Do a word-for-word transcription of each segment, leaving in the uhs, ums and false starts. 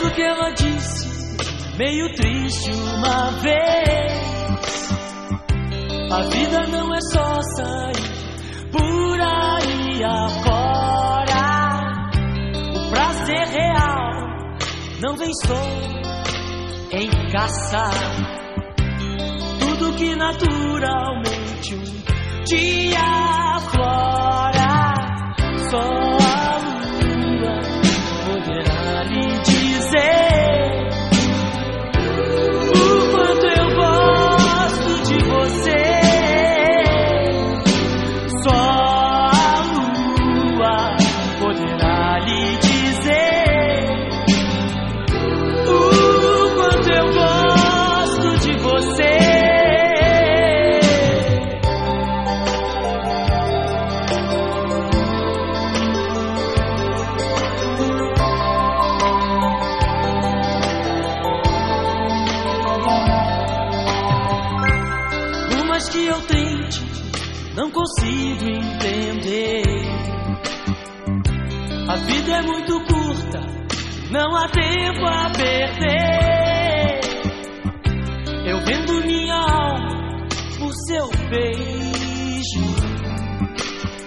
lembro que ela disse, meio triste uma vez: a vida não é só sair por aí afora. O prazer real não vem só em caçar tudo que naturalmente um dia aflora. Só a lua poderá lhe dizer o quanto eu gosto de você. Só a lua poderá lhe dizer o quanto eu gosto de você. Que eu tente, não consigo entender. A vida é muito curta, não há tempo a perder. Eu vendo minha alma por seu beijo,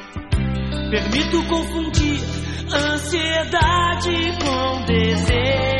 permito confundir ansiedade com desejo.